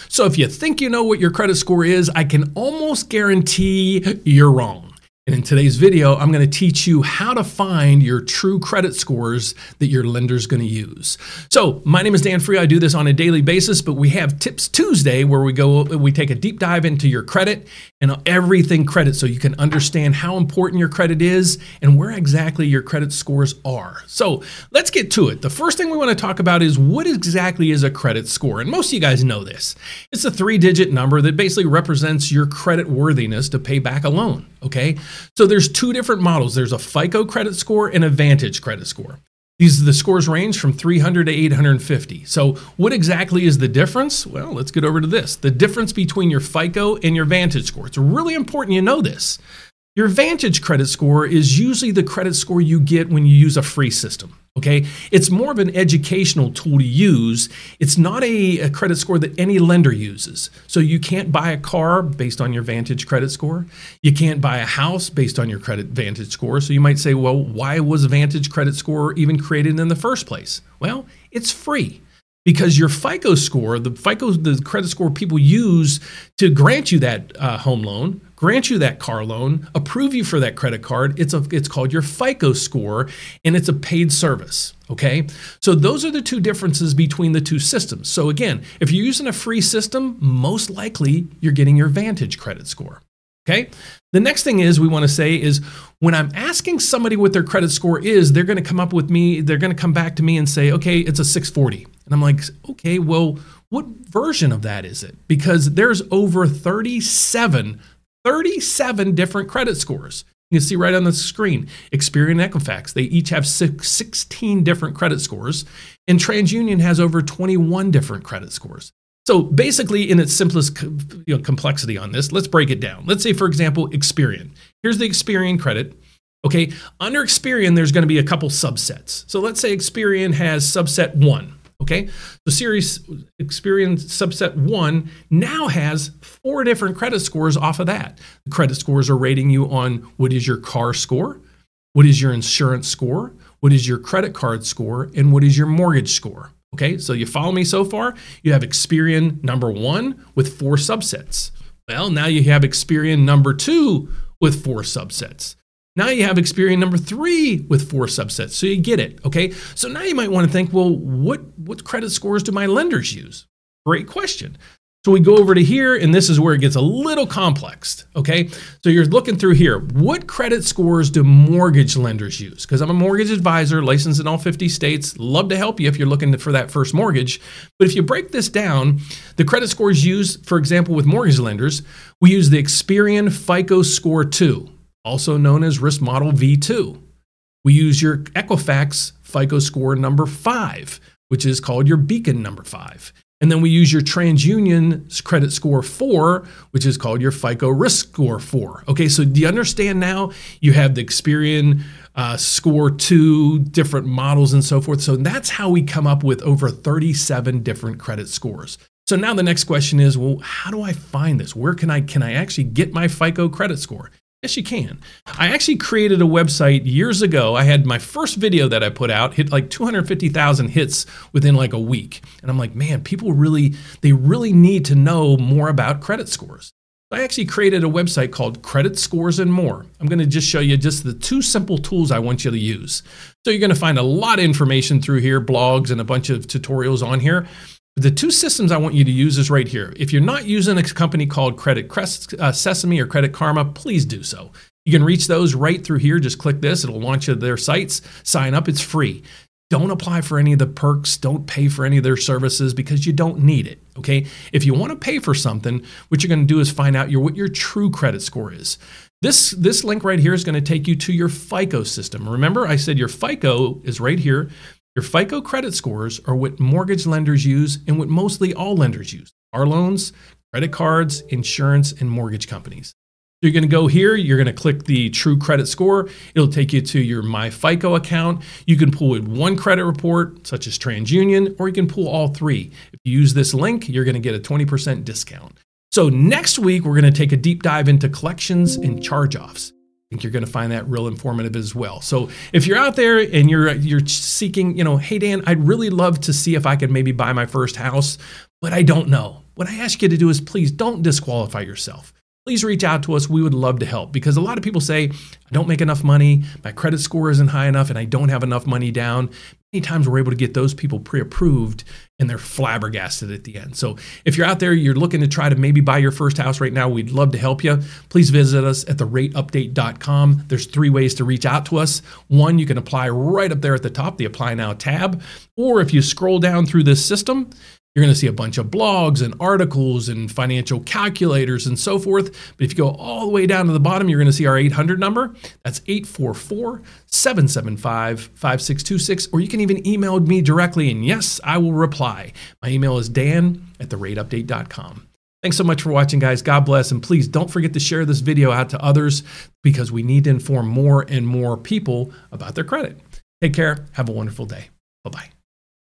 So if you think you know what your credit score is, I can almost guarantee you're wrong. And in today's video, I'm going to teach you how to find your true credit scores that your lender's going to use. So my name is Dan Free. I do this on a daily basis, but we have Tips Tuesday where we take a deep dive into your credit and everything credit so you can understand how important your credit is and where exactly your credit scores are. So let's get to it. The first thing we want to talk about is what exactly is a credit score? And most of you guys know this. It's a 3-digit number that basically represents your credit worthiness to pay back a loan, okay? So there's two different models. There's a FICO credit score and a Vantage credit score. The scores range from 300 to 850. So what exactly is the difference? Well, let's get over to this. The difference between your FICO and your Vantage score. It's really important you know this. Your Vantage credit score is usually the credit score you get when you use a free system, okay? It's more of an educational tool to use. It's not a credit score that any lender uses. So you can't buy a car based on your Vantage credit score. You can't buy a house based on your credit Vantage score. So you might say, well, why was Vantage credit score even created in the first place? Well, it's free. Because your FICO score, the credit score people use to grant you that home loan, grant you that car loan, approve you for that credit card, it's called your FICO score, and it's a paid service, okay? So those are the two differences between the two systems. So again, if you're using a free system, most likely you're getting your Vantage credit score. Okay. The next thing we want to say is when I'm asking somebody what their credit score is, they're going to come back to me and say, okay, it's a 640. And I'm like, okay, well, what version of that is it? Because there's over 37 different credit scores. You can see right on the screen, Experian and Equifax, they each have 16 different credit scores, and TransUnion has over 21 different credit scores. So basically, in its simplest complexity on this, let's break it down. Let's say, for example, Experian. Here's the Experian credit. Okay, under Experian, there's going to be a couple subsets. So let's say Experian has subset 1. Okay, so Experian subset 1 now has 4 different credit scores off of that. The credit scores are rating you on what is your car score, what is your insurance score, what is your credit card score, and what is your mortgage score. Okay, so you follow me so far? You have Experian number 1 with 4 subsets. Well, now you have Experian number 2 with 4 subsets. Now you have Experian number 3 with 4 subsets. So you get it, okay? So now you might want to think, well, what credit scores do my lenders use? Great question. So we go over to here, and this is where it gets a little complex, okay? So you're looking through here. What credit scores do mortgage lenders use? Because I'm a mortgage advisor, licensed in all 50 states. Love to help you if you're looking for that first mortgage. But if you break this down, the credit scores used, for example, with mortgage lenders, we use the Experian FICO Score 2, also known as Risk Model V2. We use your Equifax FICO Score number 5, which is called your Beacon number 5. And then we use your TransUnion credit score 4, which is called your FICO risk score 4. Okay, so do you understand now? You have the Experian score 2, different models and so forth. So that's how we come up with over 37 different credit scores. So now the next question is, well, how do I find this? Where can I actually get my FICO credit score? Yes, you can. I actually created a website years ago. I had my first video that I put out, hit like 250,000 hits within like a week. And I'm like, man, people really need to know more about credit scores. I actually created a website called Credit Scores and More. I'm going to just show you just the 2 simple tools I want you to use. So you're going to find a lot of information through here, blogs and a bunch of tutorials on here. The 2 systems I want you to use is right here. If you're not using a company called Credit Sesame or Credit Karma, please do so. You can reach those right through here. Just click this. It'll launch you to their sites. Sign up. It's free. Don't apply for any of the perks. Don't pay for any of their services because you don't need it, okay? If you want to pay for something, what you're going to do is find out what your true credit score is. This link right here is going to take you to your FICO system. Remember, I said your FICO is right here. Your FICO credit scores are what mortgage lenders use and what mostly all lenders use. Car loans, credit cards, insurance, and mortgage companies. So you're going to go here. You're going to click the True Credit Score. It'll take you to your My FICO account. You can pull in one credit report, such as TransUnion, or you can pull all 3. If you use this link, you're going to get a 20% discount. So next week, we're going to take a deep dive into collections and charge-offs. I think you're going to find that real informative as well. So if you're out there and you're seeking, hey, Dan, I'd really love to see if I could maybe buy my first house, but I don't know. what I ask you to do is please don't disqualify yourself. Please reach out to us. We would love to help, because a lot of people say, I don't make enough money, my credit score isn't high enough, and I don't have enough money down. Many times we're able to get those people pre-approved and they're flabbergasted at the end. So if you're out there, you're looking to try to maybe buy your first house right now, we'd love to help you. Please visit us at therateupdate.com. There's 3 ways to reach out to us. 1, you can apply right up there at the top, the Apply Now tab. Or if you scroll down through this system, you're going to see a bunch of blogs and articles and financial calculators and so forth. But if you go all the way down to the bottom, you're going to see our 800 number. That's 844-775-5626. Or you can even email me directly, and yes, I will reply. My email is dan@therateupdate.com. Thanks so much for watching, guys. God bless. And please don't forget to share this video out to others, because we need to inform more and more people about their credit. Take care. Have a wonderful day. Bye-bye.